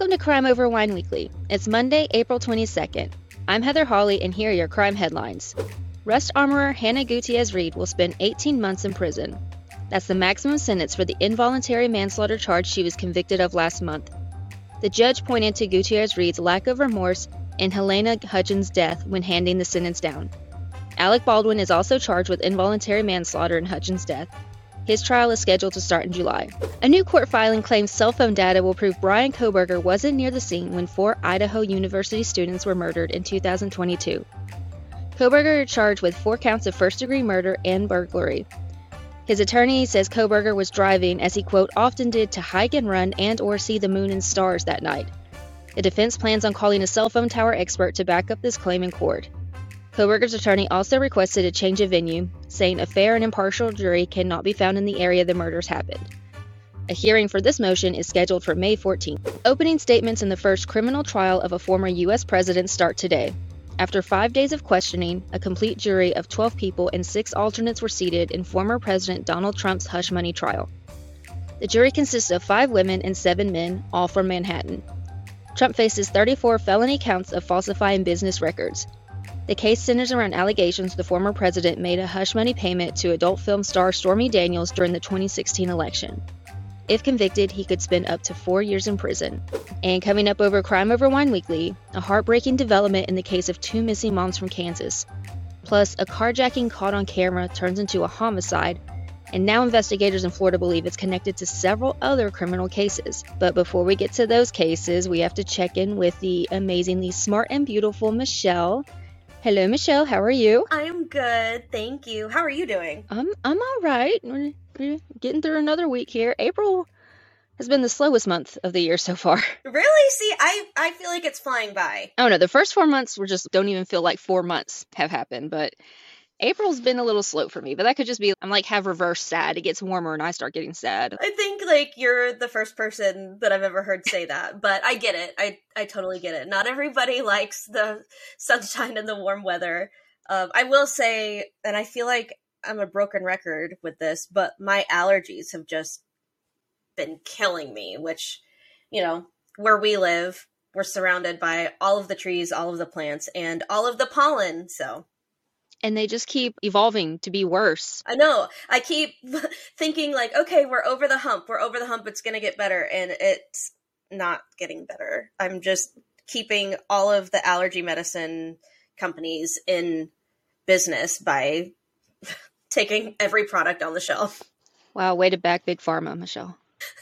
Welcome to Crime Over Wine Weekly. It's Monday, April 22nd. I'm Heather Hawley, and here are your crime headlines. Rust armorer Hannah Gutierrez-Reed will spend 18 months in prison. That's the maximum sentence for the involuntary manslaughter charge she was convicted of last month. The judge pointed to Gutierrez-Reed's lack of remorse in Helena Hudgens' death when handing the sentence down. Alec Baldwin is also charged with involuntary manslaughter in Hudgens' death. His trial is scheduled to start in July. A new court filing claims cell phone data will prove Bryan Kohberger wasn't near the scene when 4 Idaho University students were murdered in 2022. Kohberger is charged with 4 counts of first-degree murder and burglary. His attorney says Kohberger was driving, as he, quote, often did, to hike and run and or see the moon and stars that night. The defense plans on calling a cell phone tower expert to back up this claim in court. Kohberger's attorney also requested a change of venue, saying a fair and impartial jury cannot be found in the area the murders happened. A hearing for this motion is scheduled for May 14th. Opening statements in the first criminal trial of a former U.S. president start today. After 5 days of questioning, a complete jury of 12 people and 6 alternates were seated in former President Donald Trump's hush money trial. The jury consists of 5 women and 7 men, all from Manhattan. Trump faces 34 felony counts of falsifying business records. The case centers around allegations the former president made a hush money payment to adult film star Stormy Daniels during the 2016 election. If convicted, he could spend up to 4 years in prison. And coming up over Crime Over Wine Weekly, a heartbreaking development in the case of 2 missing moms from Kansas. Plus, a carjacking caught on camera turns into a homicide, and now investigators in Florida believe it's connected to several other criminal cases. But before we get to those cases, we have to check in with the amazingly smart and beautiful Michelle. Hello, Michelle. How are you? I'm good, thank you. How are you doing? I'm all right. We're getting through another week here. April has been the slowest month of the year so far. Really? See, I feel like it's flying by. Oh no, the first 4 months don't even feel like 4 months have happened, but April's been a little slow for me, but that could just be, I'm like have reverse sad. It gets warmer and I start getting sad. I think like you're the first person that I've ever heard say that, but I get it. I totally get it. Not everybody likes the sunshine and the warm weather. I will say, and I feel like I'm a broken record with this, but my allergies have just been killing me, which, you know, where we live, we're surrounded by all of the trees, all of the plants, and all of the pollen, so... And they just keep evolving to be worse. I know. I keep thinking like, okay, we're over the hump. It's going to get better. And it's not getting better. I'm just keeping all of the allergy medicine companies in business by taking every product on the shelf. Wow, way to back Big Pharma, Michelle.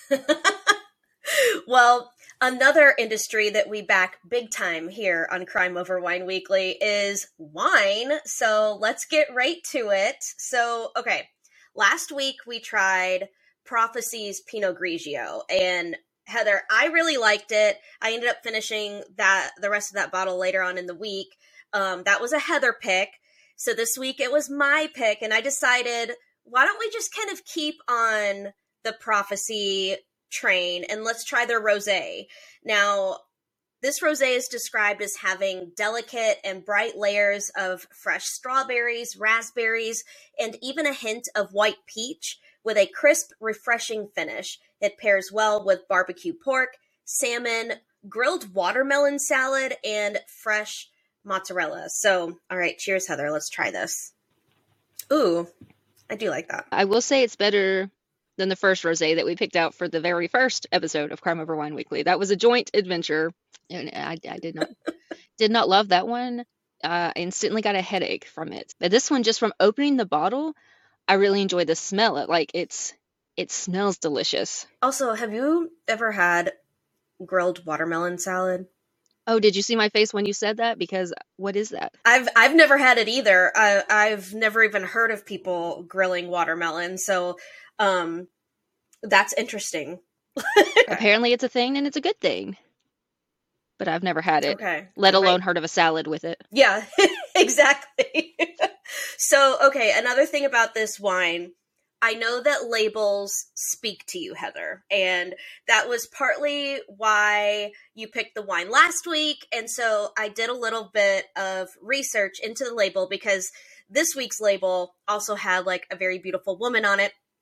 Well, another industry that we back big time here on Crime Over Wine Weekly is wine. So let's get right to it. So, okay, last week we tried Prophecy's Pinot Grigio, and Heather, I really liked it. I ended up finishing the rest of that bottle later on in the week. That was a Heather pick. So this week it was my pick, and I decided, why don't we just kind of keep on the Prophecy train and let's try their rosé. Now, this rosé is described as having delicate and bright layers of fresh strawberries, raspberries, and even a hint of white peach with a crisp, refreshing finish. It pairs well with barbecue pork, salmon, grilled watermelon salad, and fresh mozzarella. So, all right, cheers, Heather. Let's try this. Ooh, I do like that. I will say it's better than the first rosé that we picked out for the very first episode of Crime Over Wine Weekly. That was a joint adventure, and I did not love that one. Instantly got a headache from it. But this one, just from opening the bottle, I really enjoyed the smell. It smells delicious. Also, have you ever had grilled watermelon salad? Oh, did you see my face when you said that? Because what is that? I've never had it either. I've never even heard of people grilling watermelon. So, that's interesting. Apparently it's a thing and it's a good thing. But I've never had it. Okay. Let alone heard of a salad with it. Yeah, exactly. So, okay, another thing about this wine, I know that labels speak to you, Heather, and that was partly why you picked the wine last week. And so I did a little bit of research into the label because this week's label also had like a very beautiful woman on it.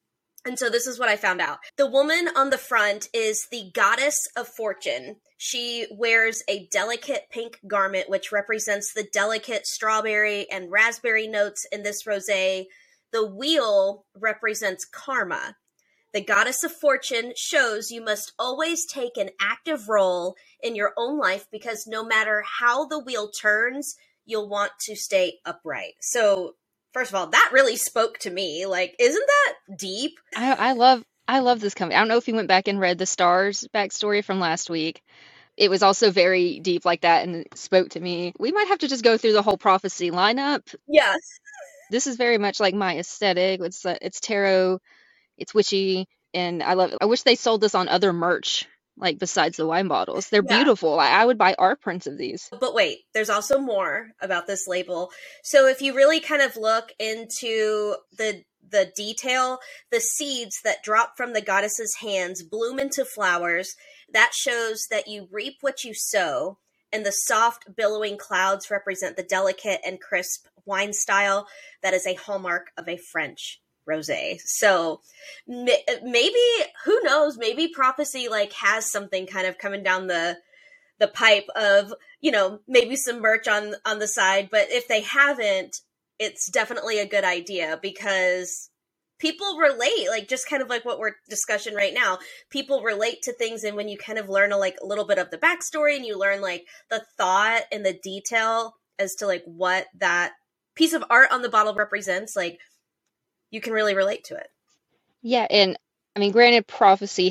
And so this is what I found out. The woman on the front is the goddess of fortune. She wears a delicate pink garment, which represents the delicate strawberry and raspberry notes in this rosé. The wheel represents karma. The goddess of fortune shows you must always take an active role in your own life because no matter how the wheel turns, you'll want to stay upright. So, first of all, that really spoke to me. Like, isn't that deep? I love this company. I don't know if you went back and read the stars backstory from last week. It was also very deep like that and it spoke to me. We might have to just go through the whole prophecy lineup. Yes. This is very much like my aesthetic. It's tarot, it's witchy, and I love it. I wish they sold this on other merch, like besides the wine bottles. They're beautiful. I would buy art prints of these. But wait, there's also more about this label. So if you really kind of look into the detail, the seeds that drop from the goddess's hands bloom into flowers. That shows that you reap what you sow, and the soft, billowing clouds represent the delicate and crisp wine style that is a hallmark of a French rosé. So maybe, who knows, maybe prophecy like has something kind of coming down the pipe of, you know, maybe some merch on the side. But if they haven't, it's definitely a good idea because people relate, like just kind of like what we're discussing right now. People relate to things, and when you kind of learn a little bit of the backstory and you learn like the thought and the detail as to like what that piece of art on the bottle represents, like you can really relate to it. Yeah, and I mean, granted, prophecy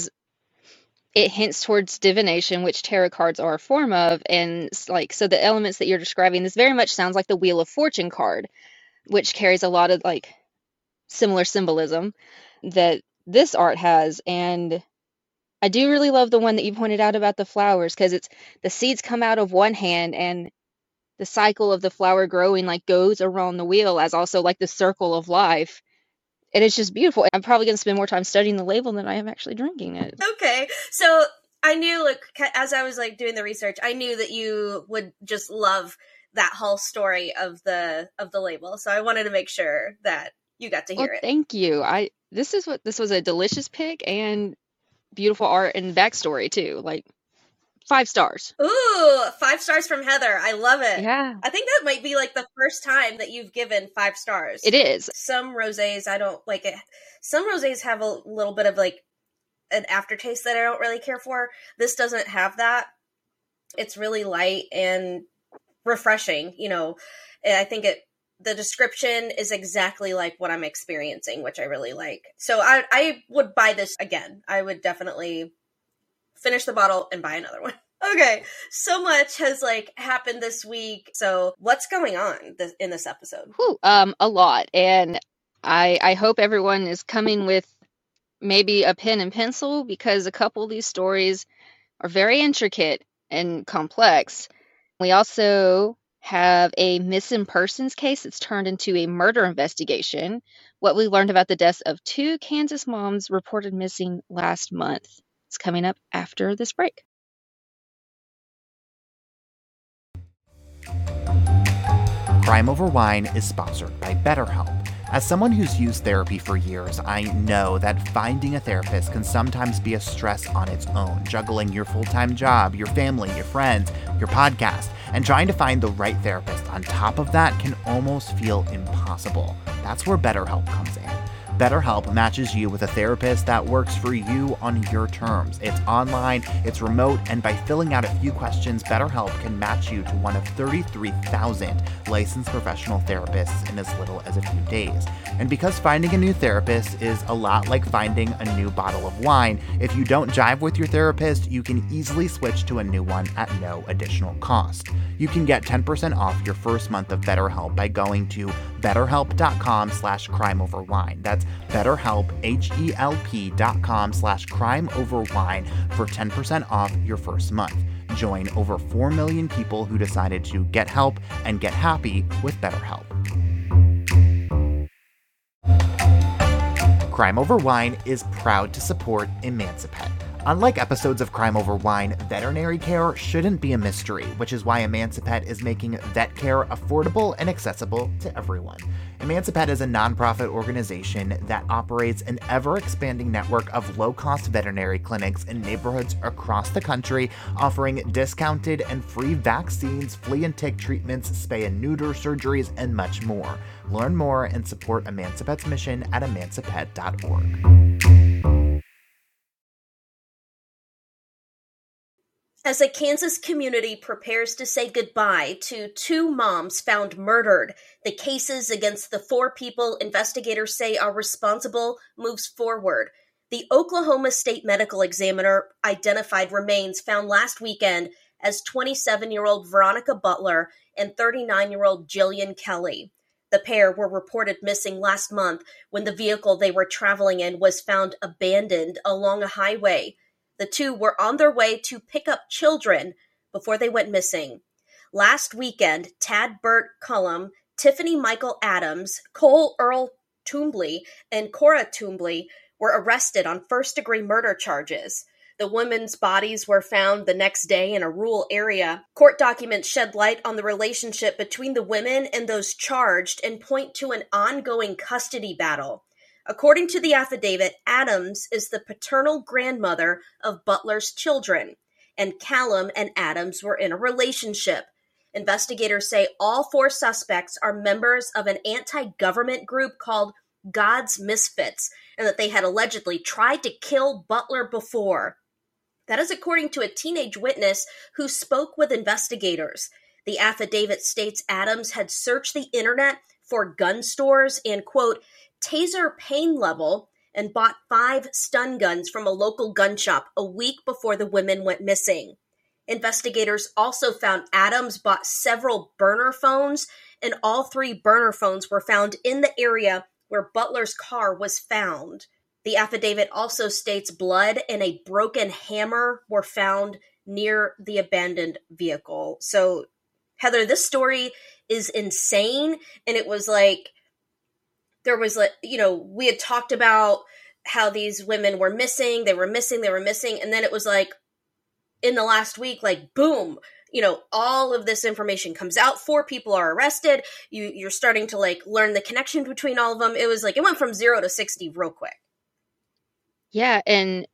it hints towards divination, which tarot cards are a form of, and like so the elements that you're describing, this very much sounds like the Wheel of Fortune card, which carries a lot of like similar symbolism that this art has. And I do really love the one that you pointed out about the flowers, because it's the seeds come out of one hand and the cycle of the flower growing like goes around the wheel as also like the circle of life. And it's just beautiful. I'm probably going to spend more time studying the label than I am actually drinking it. Okay. So I knew, like, as I was like doing the research, I knew that you would just love that whole story of the label. So I wanted to make sure that you got to hear it. Thank you. This was a delicious pick and beautiful art and backstory too. Like 5 stars. Ooh, 5 stars from Heather. I love it. Yeah. I think that might be like the first time that you've given 5 stars. It is. Some rosés, I don't like it. Some rosés have a little bit of like an aftertaste that I don't really care for. This doesn't have that. It's really light and refreshing, you know. And I think the description is exactly like what I'm experiencing, which I really like. So I would buy this again. I would definitely finish the bottle and buy another one. Okay, so much has like happened this week. So what's going on in this episode? A lot. And I hope everyone is coming with maybe a pen and pencil, because a couple of these stories are very intricate and complex. We also have a missing persons case that's turned into a murder investigation. What we learned about the deaths of 2 Kansas moms reported missing last month. It's coming up after this break. Crime Over Wine is sponsored by BetterHelp. As someone who's used therapy for years, I know that finding a therapist can sometimes be a stress on its own, juggling your full-time job, your family, your friends, your podcast, and trying to find the right therapist on top of that can almost feel impossible. That's where BetterHelp comes in. BetterHelp matches you with a therapist that works for you on your terms. It's online, it's remote, and by filling out a few questions, BetterHelp can match you to one of 33,000 licensed professional therapists in as little as a few days. And because finding a new therapist is a lot like finding a new bottle of wine, if you don't jive with your therapist, you can easily switch to a new one at no additional cost. You can get 10% off your first month of BetterHelp by going to betterhelp.com/crimeoverwine. That's BetterHelp, HELP.com/crimeoverwine for 10% off your first month. Join over 4 million people who decided to get help and get happy with BetterHelp. Crime Over Wine is proud to support Emancipet, Unlike episodes of Crime Over Wine, veterinary care shouldn't be a mystery, which is why Emancipet is making vet care affordable and accessible to everyone. Emancipet is a nonprofit organization that operates an ever-expanding network of low-cost veterinary clinics in neighborhoods across the country, offering discounted and free vaccines, flea and tick treatments, spay and neuter surgeries, and much more. Learn more and support Emancipet's mission at emancipet.org. As a Kansas community prepares to say goodbye to two moms found murdered, the cases against the 4 people investigators say are responsible moves forward. The Oklahoma State Medical Examiner identified remains found last weekend as 27-year-old Veronica Butler and 39-year-old Jillian Kelly. The pair were reported missing last month when the vehicle they were traveling in was found abandoned along a highway. The two were on their way to pick up children before they went missing. Last weekend, Tad Burt Cullum, Tiffany Michael Adams, Cole Earl Toombley, and Cora Toombley were arrested on first-degree murder charges. The women's bodies were found the next day in a rural area. Court documents shed light on the relationship between the women and those charged and point to an ongoing custody battle. According to the affidavit, Adams is the paternal grandmother of Butler's children, and Callum and Adams were in a relationship. Investigators say all 4 suspects are members of an anti-government group called God's Misfits, and that they had allegedly tried to kill Butler before. That is according to a teenage witness who spoke with investigators. The affidavit states Adams had searched the internet for gun stores and, quote, taser pain level and bought 5 stun guns from a local gun shop a week before the women went missing. Investigators also found Adams bought several burner phones, and all 3 burner phones were found in the area where Butler's car was found. The affidavit also states blood and a broken hammer were found near the abandoned vehicle. So, Heather, this story is insane, and it was like, there was, we had talked about how these women were missing, they were missing, and then it was like, in the last week, like, boom, all of this information comes out, 4 people are arrested, you're starting to, like, learn the connection between all of them. It was like, it went from 0 to 60 real quick. Yeah, and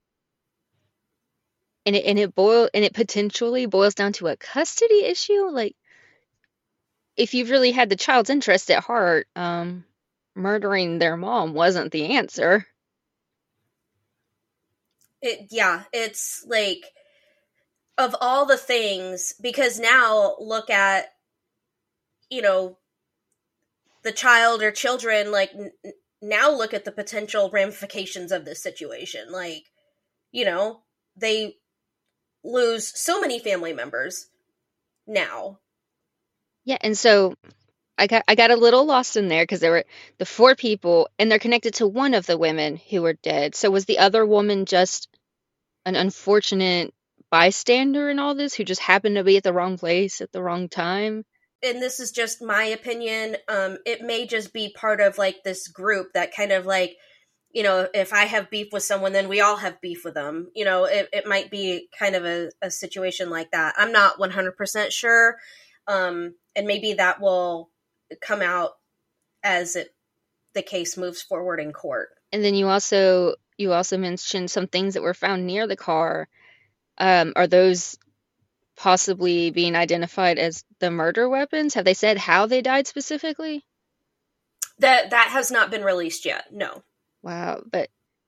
it potentially boils down to a custody issue. Like, if you've really had the child's interest at heart, murdering their mom wasn't the answer. It's like, of all the things, because now look at, the child or children, like, now look at the potential ramifications of this situation. Like, they lose so many family members now. Yeah, and so I got a little lost in there because there were the 4 people, and they're connected to one of the women who were dead. So was the other woman just an unfortunate bystander in all this who just happened to be at the wrong place at the wrong time? And this is just my opinion. It may just be part of, like, this group that kind of, like, if I have beef with someone, then we all have beef with them. It might be kind of a situation like that. I'm not 100% sure. And maybe that will come out as the case moves forward in court. And then you also mentioned some things that were found near the car. Are those possibly being identified as the murder weapons? Have they said how they died specifically? That has not been released yet. No. Wow, but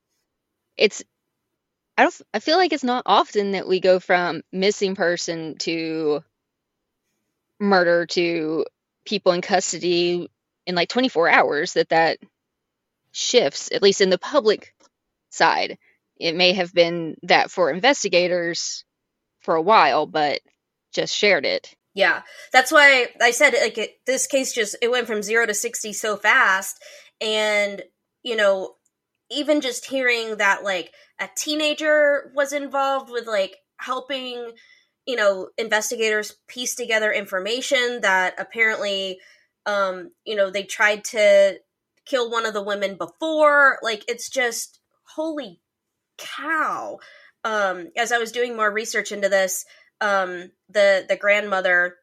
I feel like it's not often that we go from missing person to murder to people in custody in like 24 hours that shifts, at least in the public side. It may have been that for investigators for a while, but just shared it. Yeah, that's why I said, like, this case it went from 0 to 60 so fast. And, even just hearing that, like, a teenager was involved with, like, helping, investigators piece together information that apparently, they tried to kill one of the women before. Like, it's just, holy cow. as I was doing more research into this, the grandmother,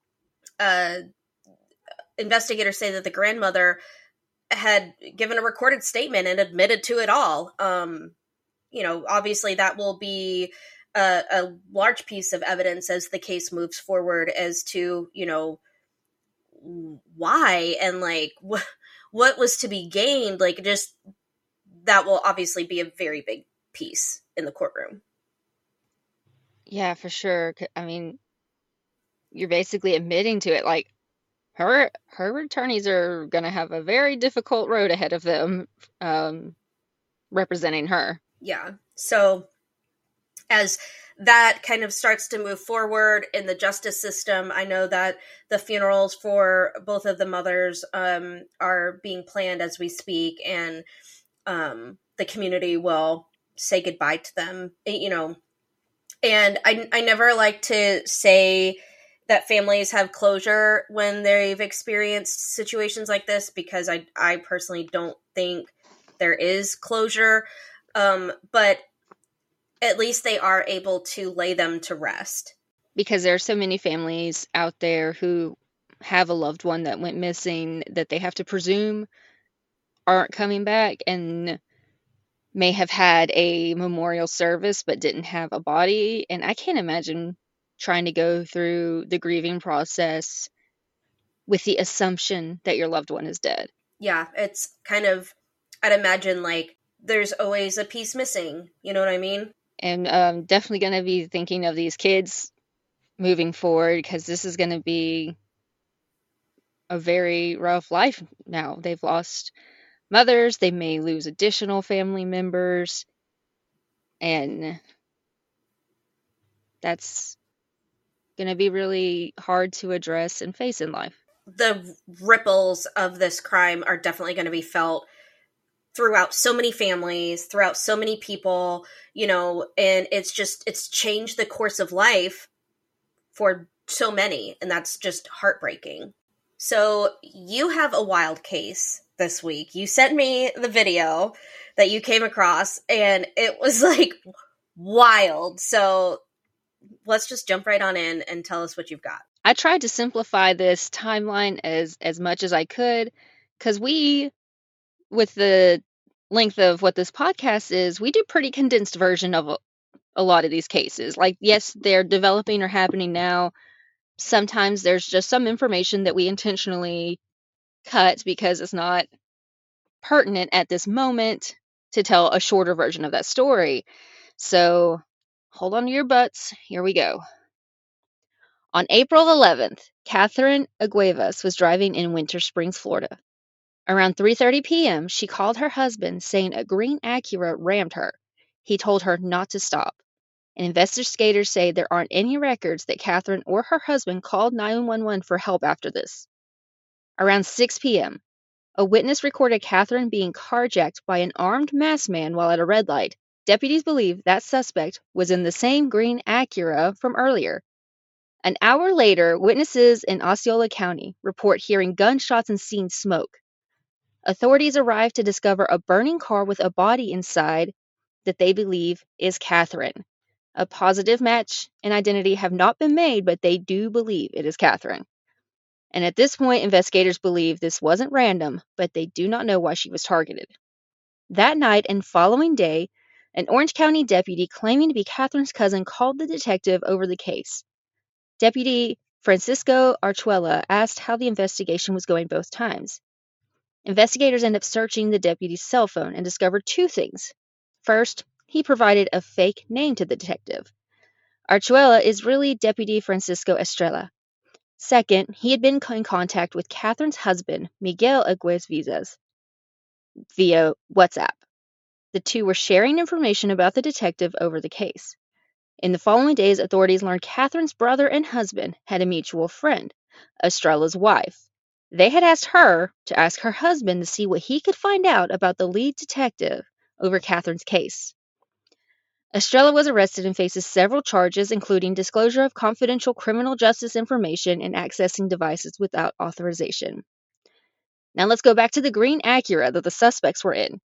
investigators say that the grandmother had given a recorded statement and admitted to it all. Obviously that will be a large piece of evidence as the case moves forward as to, why and like what was to be gained. Like, just that will obviously be a very big piece in the courtroom. Yeah, for sure. I mean, you're basically admitting to it. Like, her attorneys are going to have a very difficult road ahead of them, representing her. Yeah. So as that kind of starts to move forward in the justice system, I know that the funerals for both of the mothers are being planned as we speak, and the community will say goodbye to them, and I never like to say that families have closure when they've experienced situations like this, because I personally don't think there is closure, but at least they are able to lay them to rest. Because there are so many families out there who have a loved one that went missing that they have to presume aren't coming back, and may have had a memorial service but didn't have a body. And I can't imagine trying to go through the grieving process with the assumption that your loved one is dead. Yeah, it's kind of, I'd imagine, like, there's always a piece missing. You know what I mean? And definitely going to be thinking of these kids moving forward, because this is going to be a very rough life now. They've lost mothers, they may lose additional family members, and that's going to be really hard to address and face in life. The ripples of this crime are definitely going to be felt throughout so many families, throughout so many people, and it's changed the course of life for so many, and that's just heartbreaking. So you have a wild case this week. You sent me the video that you came across, and it was like wild. So let's just jump right on in and tell us what you've got. I tried to simplify this timeline as much as I could, because with the length of what this podcast is, we do pretty condensed version of a lot of these cases. Like, yes, they're developing or happening now. Sometimes there's just some information that we intentionally cut because it's not pertinent at this moment to tell a shorter version of that story. So hold on to your butts. Here we go. On April 11th, Catherine Aguevas was driving in Winter Springs, Florida. Around 3:30 p.m., she called her husband saying a green Acura rammed her. He told her not to stop. And investigators say there aren't any records that Catherine or her husband called 911 for help after this. Around 6 p.m., a witness recorded Catherine being carjacked by an armed masked man while at a red light. Deputies believe that suspect was in the same green Acura from earlier. An hour later, witnesses in Osceola County report hearing gunshots and seeing smoke. Authorities arrive to discover a burning car with a body inside that they believe is Catherine. A positive match and identity have not been made, but they do believe it is Catherine. And at this point, investigators believe this wasn't random, but they do not know why she was targeted. That night and following day, an Orange County deputy claiming to be Catherine's cousin called the detective over the case. Deputy Francisco Archuela asked how the investigation was going both times. Investigators end up searching the deputy's cell phone and discovered two things. First, he provided a fake name to the detective. Archuela is really Deputy Francisco Estrella. Second, he had been in contact with Catherine's husband, Miguel Aguevas, via WhatsApp. The two were sharing information about the detective over the case. In the following days, authorities learned Catherine's brother and husband had a mutual friend, Estrella's wife. They had asked her to ask her husband to see what he could find out about the lead detective over Catherine's case. Estrella was arrested and faces several charges, including disclosure of confidential criminal justice information and accessing devices without authorization. Now let's go back to the green Acura that the suspects were in.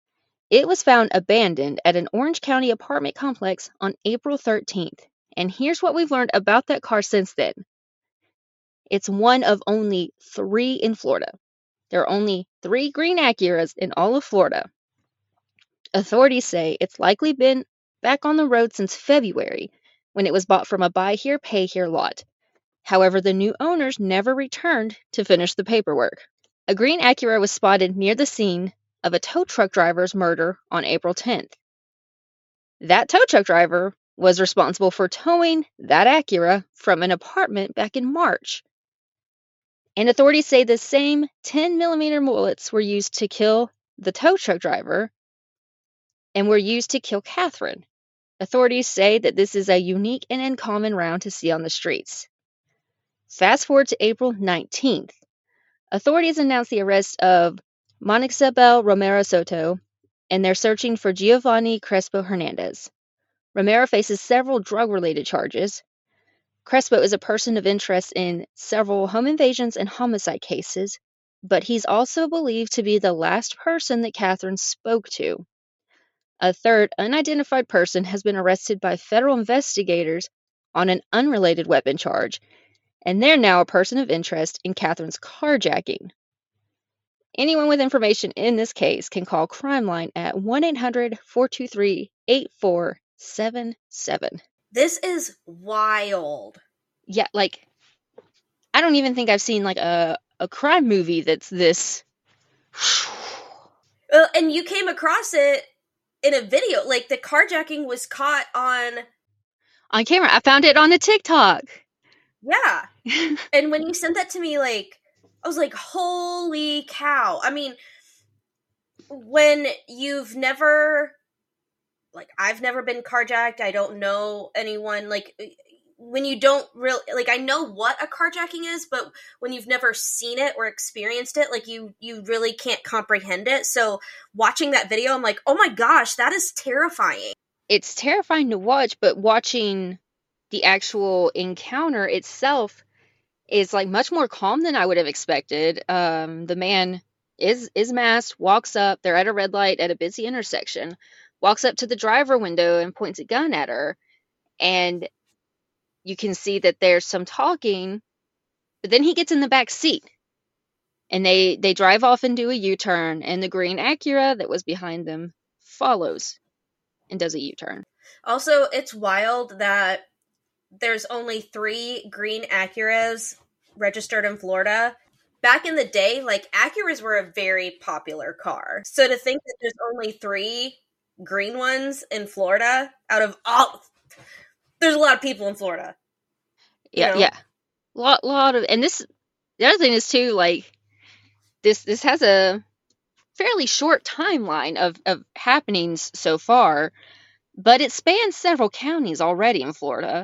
It was found abandoned at an Orange County apartment complex on April 13th. And here's what we've learned about that car since then. It's one of only 3 in Florida. There are only 3 green Acuras in all of Florida. Authorities say it's likely been back on the road since February, when it was bought from a buy here, pay here lot. However, the new owners never returned to finish the paperwork. A green Acura was spotted near the scene of a tow truck driver's murder on April 10th. That tow truck driver was responsible for towing that Acura from an apartment back in March. And authorities say the same 10mm bullets were used to kill the tow truck driver and were used to kill Catherine. Authorities say that this is a unique and uncommon round to see on the streets. Fast forward to April 19th. Authorities announced the arrest of Monixabel Romero Soto, and they're searching for Giovanni Crespo Hernandez. Romero faces several drug-related charges. Crespo is a person of interest in several home invasions and homicide cases, but he's also believed to be the last person that Catherine spoke to. A third unidentified person has been arrested by federal investigators on an unrelated weapon charge, and they're now a person of interest in Catherine's carjacking. Anyone with information in this case can call Crime Line at 1-800-423-8477. This is wild. Yeah, like, I don't even think I've seen like a crime movie that's this. And you came across it in a video. Like, the carjacking was caught on camera. I found it on a TikTok. Yeah. And when you sent that to me, like, I was like, holy cow. I mean, when you've never, like, I've never been carjacked. I don't know anyone, like, when you don't really, like, I know what a carjacking is, but when you've never seen it or experienced it, like, you really can't comprehend it. So watching that video, I'm like, oh my gosh, that is terrifying. It's terrifying to watch, but watching the actual encounter itself is like much more calm than I would have expected. The man is masked, walks up, they're at a red light at a busy intersection, walks up to the driver window and points a gun at her, and you can see that there's some talking, but then he gets in the back seat and they drive off and do a U-turn, and the green Acura that was behind them follows and does a U-turn. Also, it's wild that there's only 3 green Acuras registered in Florida. Back in the day, like, Acuras were a very popular car. So to think that there's only 3 green ones in Florida out of all, there's a lot of people in Florida. Yeah, yeah. Lot of, and this, the other thing is too, like, this has a fairly short timeline of happenings so far, but it spans several counties already in Florida.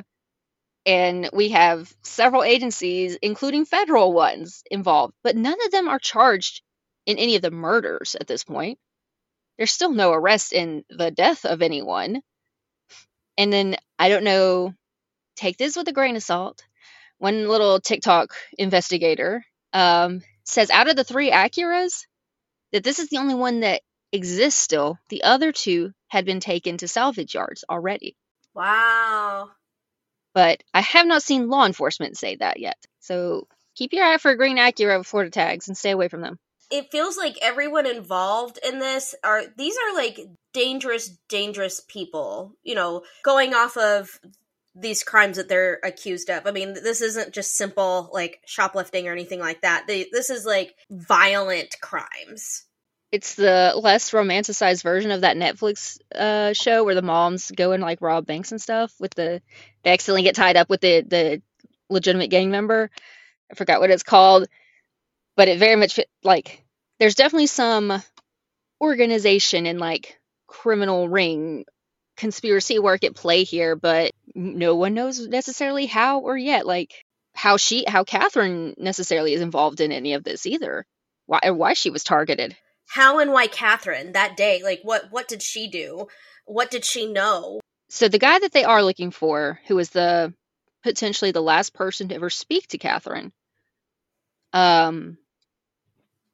And we have several agencies, including federal ones, involved, but none of them are charged in any of the murders at this point. There's still no arrest in the death of anyone. And then, I don't know, take this with a grain of salt. One little TikTok investigator says out of the 3 Acuras, that this is the only one that exists still. The other 2 had been taken to salvage yards already. Wow. But I have not seen law enforcement say that yet. So keep your eye out for a green Acura with Florida tags and stay away from them. It feels like everyone involved in this are like dangerous people, you know, going off of these crimes that they're accused of. I mean, this isn't just simple, like, shoplifting or anything like that. This is, like, violent crimes. It's the less romanticized version of that Netflix show where the moms go and, like, rob banks and stuff with they accidentally get tied up with the legitimate gang member. I forgot what it's called, but it very much, like, there's definitely some organization and, like, criminal ring conspiracy work at play here, but no one knows necessarily how or yet, like, how Catherine necessarily is involved in any of this either. Why she was targeted. How and why Catherine that day? Like, what did she do? What did she know? So the guy that they are looking for, who is potentially the last person to ever speak to Catherine,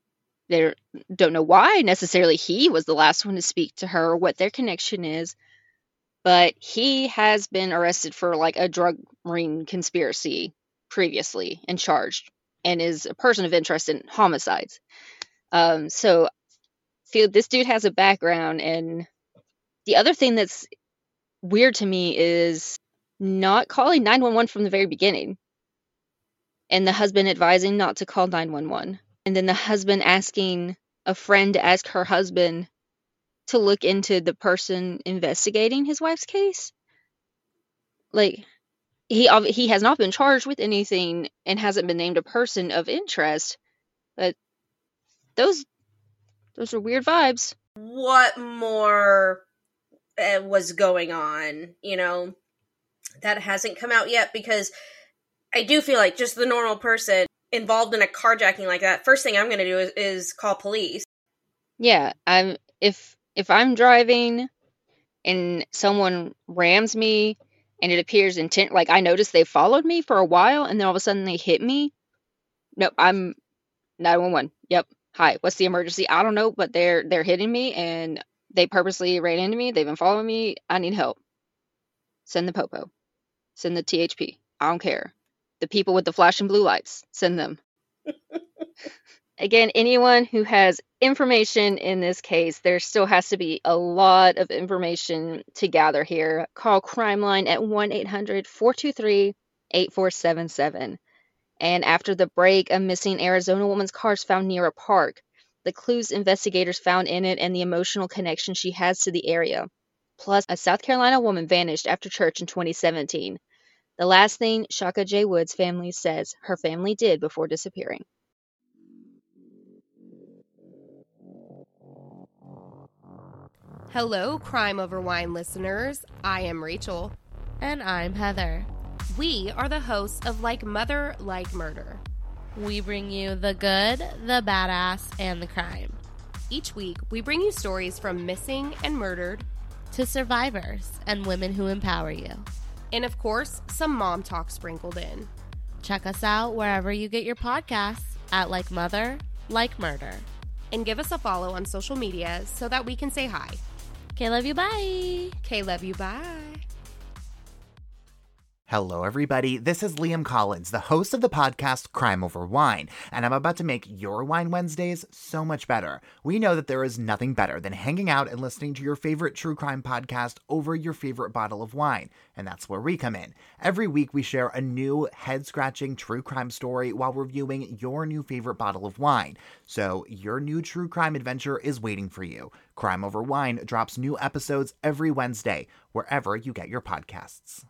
They don't know why necessarily he was the last one to speak to her, or what their connection is, but he has been arrested for like a drug ring conspiracy previously and charged, and is a person of interest in homicides. So feel this dude has a background. And the other thing that's weird to me is not calling 911 from the very beginning, and the husband advising not to call 911, and then the husband asking a friend to ask her husband to look into the person investigating his wife's case. Like, he has not been charged with anything and hasn't been named a person of interest, but those are weird vibes. What more was going on, that hasn't come out yet? Because I do feel like just the normal person involved in a carjacking like that, first thing I'm going to do is call police. Yeah, if I'm driving and someone rams me and it appears intent, like I notice they followed me for a while and then all of a sudden they hit me. No, I'm 911. Yep. Hi, what's the emergency? I don't know, but they're hitting me and they purposely ran into me. They've been following me. I need help. Send the popo. Send the THP. I don't care. The people with the flashing blue lights, send them. Again, anyone who has information in this case, there still has to be a lot of information to gather here. Call Crime Line at 1-800-423-8477. And after the break, a missing Arizona woman's car is found near a park. The clues investigators found in it and the emotional connection she has to the area. Plus, a South Carolina woman vanished after church in 2017. The last thing Shaka J. Wood's family says her family did before disappearing. Hello, Crime Over Wine listeners. I am Rachel. And I'm Heather. We are the hosts of Like Mother, Like Murder. We bring you the good, the badass, and the crime. Each week, we bring you stories from missing and murdered to survivors and women who empower you. And of course, some mom talk sprinkled in. Check us out wherever you get your podcasts at Like Mother, Like Murder. And give us a follow on social media so that we can say hi. Okay, love you, bye. Okay, love you, bye. Hello, everybody. This is Liam Collins, the host of the podcast Crime Over Wine, and I'm about to make your Wine Wednesdays so much better. We know that there is nothing better than hanging out and listening to your favorite true crime podcast over your favorite bottle of wine, and that's where we come in. Every week, we share a new head-scratching true crime story while reviewing your new favorite bottle of wine. So your new true crime adventure is waiting for you. Crime Over Wine drops new episodes every Wednesday, wherever you get your podcasts.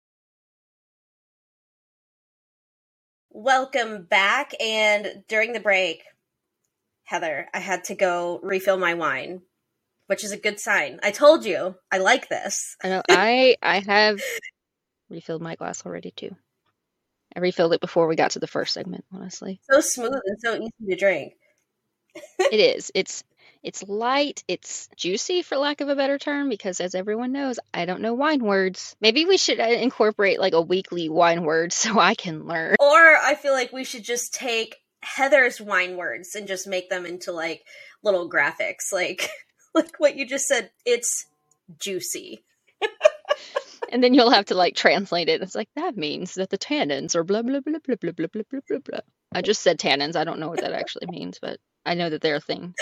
Welcome back, and during the break, Heather, I had to go refill my wine, which is a good sign. I told you, I like this. I know, I have refilled my glass already too. I refilled it before we got to the first segment, honestly. So smooth and so easy to drink. It is. It's light, it's juicy, for lack of a better term, because as everyone knows, I don't know wine words. Maybe we should incorporate like a weekly wine word so I can learn. Or I feel like we should just take Heather's wine words and just make them into like little graphics, like what you just said. It's juicy. And then you'll have to like translate it. It's like, that means that the tannins are blah, blah, blah, blah, blah, blah, blah, blah, blah. I just said tannins. I don't know what that actually means, but I know that they're a thing.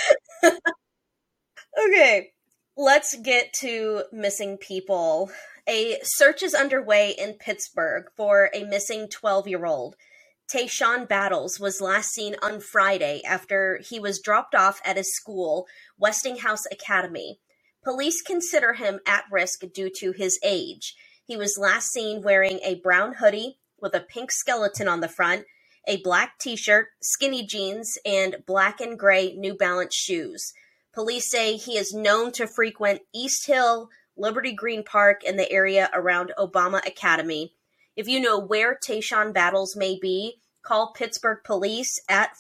Okay, let's get to missing people. A search is underway in Pittsburgh for a missing 12-year-old. Tayshawn Battles was last seen on Friday after he was dropped off at his school, Westinghouse Academy. Police consider him at risk due to his age. He was last seen wearing a brown hoodie with a pink skeleton on the front, a black t-shirt, skinny jeans, and black and gray New Balance shoes. Police say he is known to frequent East Hill, Liberty Green Park, and the area around Obama Academy. If you know where Tayshawn Battles may be, call Pittsburgh Police at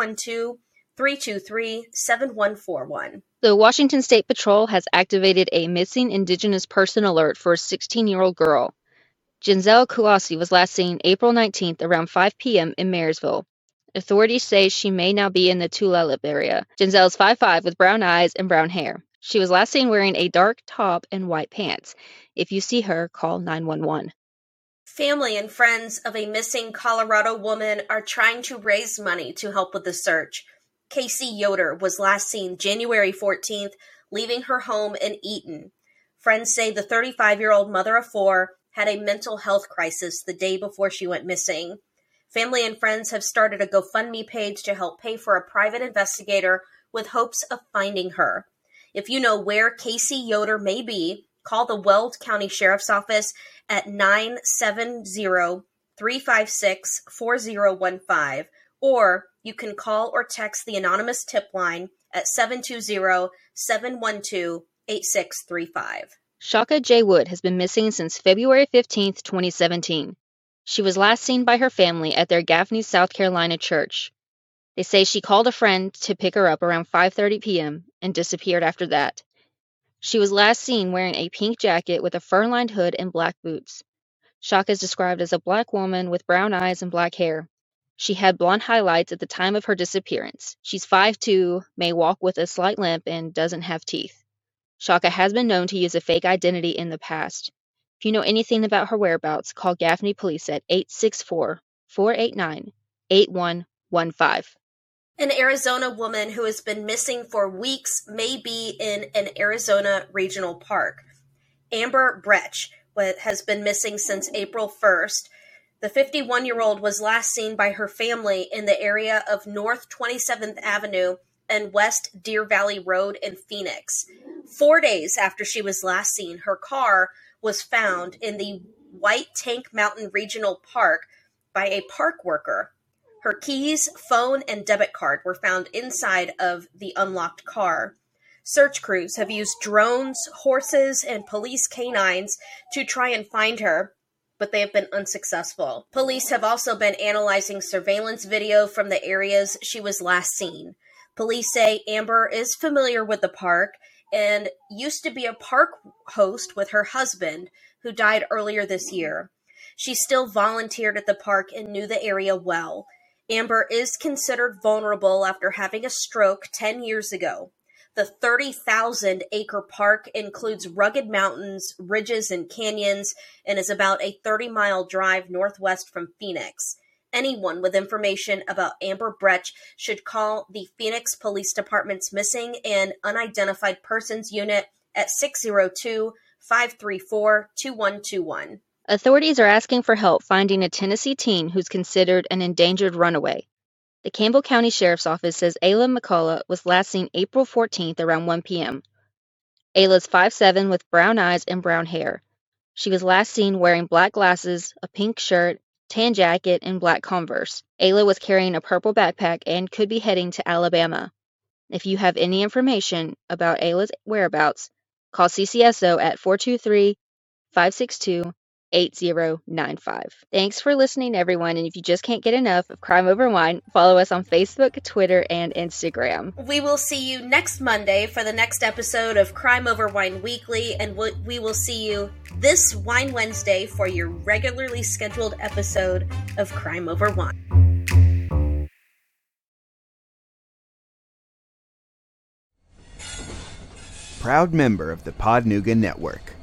412-323-7141. The Washington State Patrol has activated a missing Indigenous person alert for a 16-year-old girl. Ginzel Kouassi was last seen April 19th around 5 p.m. in Marysville. Authorities say she may now be in the Tulalip area. Ginzelle's 5'5" with brown eyes and brown hair. She was last seen wearing a dark top and white pants. If you see her, call 911. Family and friends of a missing Colorado woman are trying to raise money to help with the search. Casey Yoder was last seen January 14th, leaving her home in Eaton. Friends say the 35-year-old mother of four had a mental health crisis the day before she went missing. Family and friends have started a GoFundMe page to help pay for a private investigator with hopes of finding her. If you know where Casey Yoder may be, call the Weld County Sheriff's Office at 970-356-4015, or you can call or text the anonymous tip line at 720-712-8635. Shaka J. Wood has been missing since February 15, 2017. She was last seen by her family at their Gaffney, South Carolina church. They say she called a friend to pick her up around 5:30 p.m. and disappeared after that. She was last seen wearing a pink jacket with a fur-lined hood and black boots. Shaka is described as a black woman with brown eyes and black hair. She had blonde highlights at the time of her disappearance. She's 5'2", may walk with a slight limp, and doesn't have teeth. Shaka has been known to use a fake identity in the past. If you know anything about her whereabouts, call Gaffney Police at 864-489-8115. An Arizona woman who has been missing for weeks may be in an Arizona regional park. Amber Brecht has been missing since April 1st. The 51-year-old was last seen by her family in the area of North 27th Avenue and West Deer Valley Road in Phoenix. 4 days after she was last seen, her car was found in the White Tank Mountain Regional Park by a park worker. Her keys, phone, and debit card were found inside of the unlocked car. Search crews have used drones, horses, and police canines to try and find her, but they have been unsuccessful. Police have also been analyzing surveillance video from the areas she was last seen. Police say Amber is familiar with the park and used to be a park host with her husband, who died earlier this year. She still volunteered at the park and knew the area well. Amber is considered vulnerable after having a stroke 10 years ago. The 30,000-acre park includes rugged mountains, ridges, and canyons, and is about a 30-mile drive northwest from Phoenix. Anyone with information about Amber Brecht should call the Phoenix Police Department's Missing and Unidentified Persons Unit at 602-534-2121. Authorities are asking for help finding a Tennessee teen who's considered an endangered runaway. The Campbell County Sheriff's Office says Ayla McCullough was last seen April 14th around 1 p.m. Ayla's 5'7" with brown eyes and brown hair. She was last seen wearing black glasses, a pink shirt, tan jacket, and black Converse. Ayla was carrying a purple backpack and could be heading to Alabama. If you have any information about Ayla's whereabouts, call CCSO at 423-562-8095. Thanks for listening, everyone, and if you just can't get enough of Crime Over Wine, follow us on Facebook, Twitter, and Instagram. We will see you next Monday for the next episode of Crime Over Wine Weekly, and we will see you this Wine Wednesday for your regularly scheduled episode of Crime Over Wine. Proud member of the Podnuga Network.